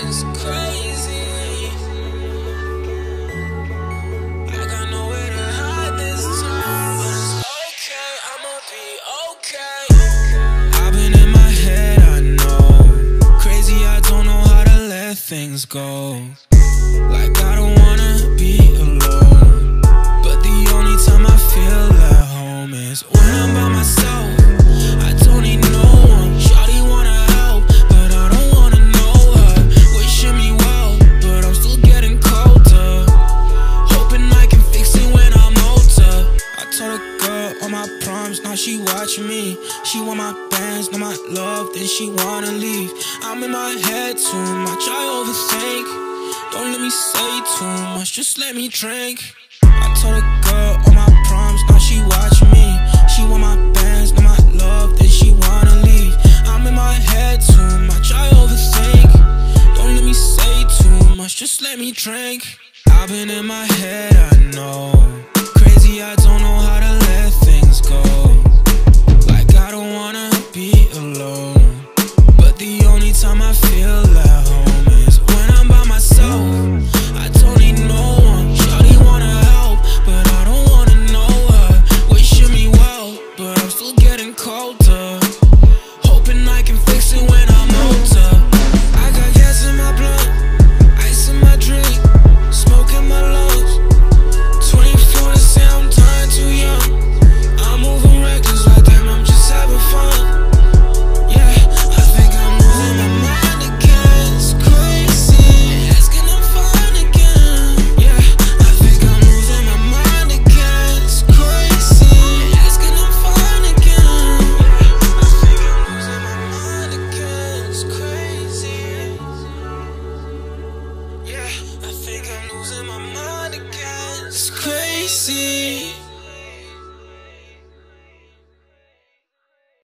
It's crazy. I got nowhere to hide this time, but it's okay, I'ma be okay. I've been in my head, I know. Crazy, I don't know how to let things go. Like I don't wanna be alone, but the only time I feel at home is when I'm by myself. I don't need no one. Shawty wanna help, but I don't wanna know her. Wishing me well, but I'm still getting colder. Hoping I can fix it when I'm older. I told a girl on my proms, now she watching me. She want my bands, not my love, then she wanna leave. I'm in my head too much, I overthink. Don't let me say too much, just let me drink. I told a girl on my proms, now she watching me. She want my bands, not my love, then she wanna leave. I'm in my head too much, I overthink. Don't let me say too much, just let me drink. I've been in my head, I know. Crazy, I don't know how to let things go. Like I don't wanna be alone, but the only time I feel at home is when I'm by myself. I don't need no one. Shawty wanna help, but I don't wanna know her. Wishing me well, but I'm still getting colder. Hoping I can fix it when I'm older. I got gas in my blood, ice in my drink, smoke in my lungs. 24 to say I'm dying too young. I'm moving reckless like damn, I'm just having fun. Yeah, I think I'm losing my mind again. It's crazy, asking I'm fine again. Yeah, I think I'm losing my mind again. It's crazy, asking I'm fine again. I think I'm losing my mind again. It's crazy. Yeah, I think I'm losing my mind again. It's crazy.